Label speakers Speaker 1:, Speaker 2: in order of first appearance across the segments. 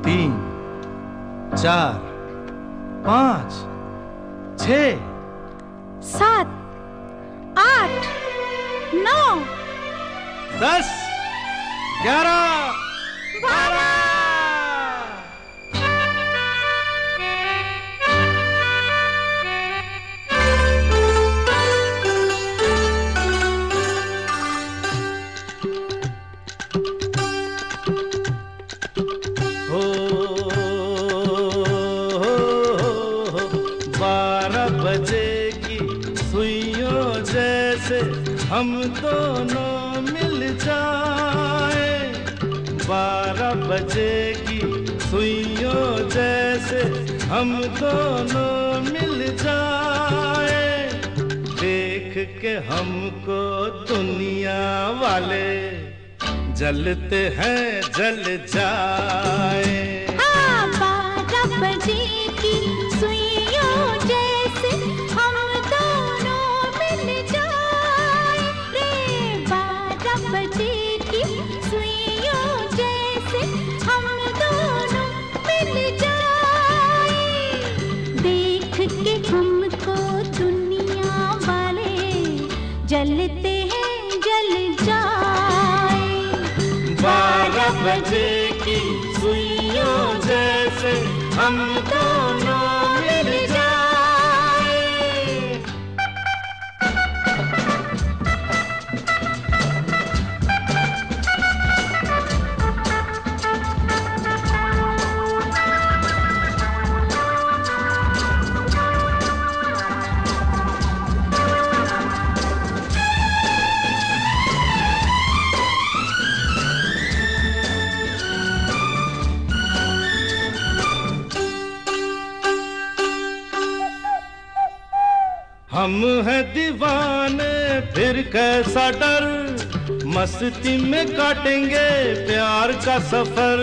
Speaker 1: 3, 4, 5, 6,
Speaker 2: 7, 8, 9,
Speaker 1: 10, 11, 12। जैसे हम दोनों मिल जाए, 12 बजे की सुइयों जैसे हम दोनों मिल जाए, देख के हमको दुनिया वाले जलते हैं जल जाए।
Speaker 2: हाँ, 12 बजे की सुइयों जैसे हम दोनों मिल जाए रे, 12 बजे की सुइयों जैसे हम दोनों मिल जाए, देख के हमको दुनिया वाले जलते हैं जल जाए।
Speaker 1: 12 बजे की सुइयों जैसे हम दोनों मिल जाए। हम हैं दीवाने फिर कैसा डर, मस्ती में काटेंगे प्यार का सफर।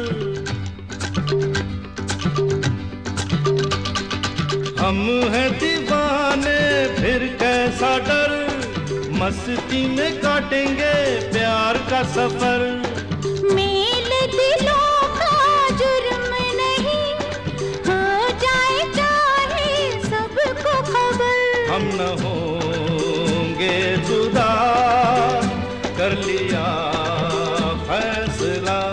Speaker 1: हम हैं दीवाने फिर कैसा डर, मस्ती में काटेंगे प्यार का सफर।
Speaker 2: मेल दिलों का जुर्म नहीं, हो जाए चाहे सबको खबर,
Speaker 1: हम न होंगे जुदा, कर लिया फैसला।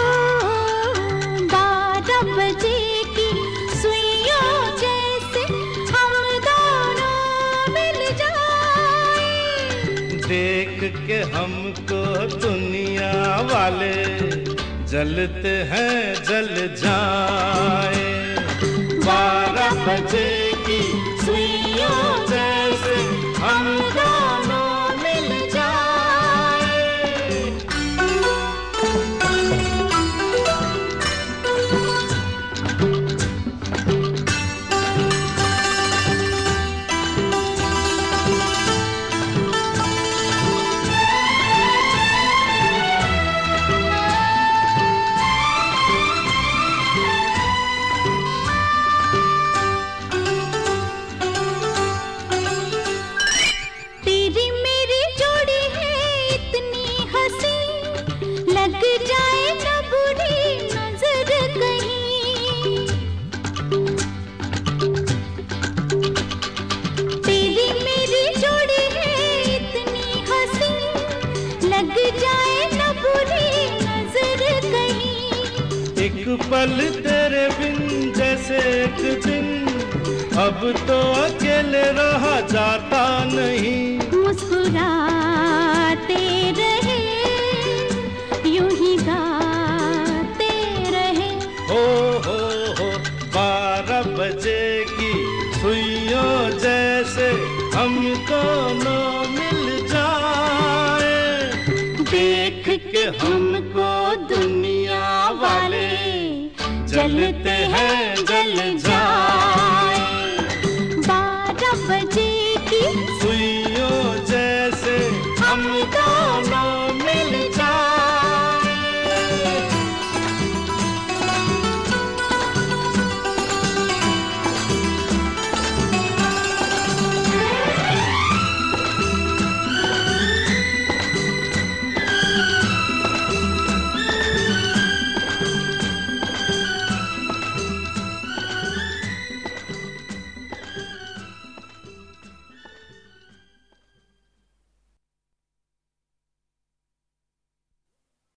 Speaker 2: 12 बजे की सुइयों जैसे हम दोनों मिल जाए,
Speaker 1: देख के हमको दुनिया वाले जलते हैं जल जाए। 12 बजे की सुइयों जैसे हम दोनों मिल जाए।
Speaker 2: लग जाए न बुरी नजर कहीं, तेरी मेरी जोड़ी है इतनी हंसी, लग जाए न बुरी नजर कहीं।
Speaker 1: एक पल तेरे बिन जैसे एक दिन, अब तो अकेले रहा जाता नहीं।
Speaker 2: मुस्कुराते रहे यूं ही गाते रहे।
Speaker 1: हो 12 बजे की सुइयों जैसे हम दोनों मिल जाए, देख के हमको दुनिया वाले जलते हैं जल जाए।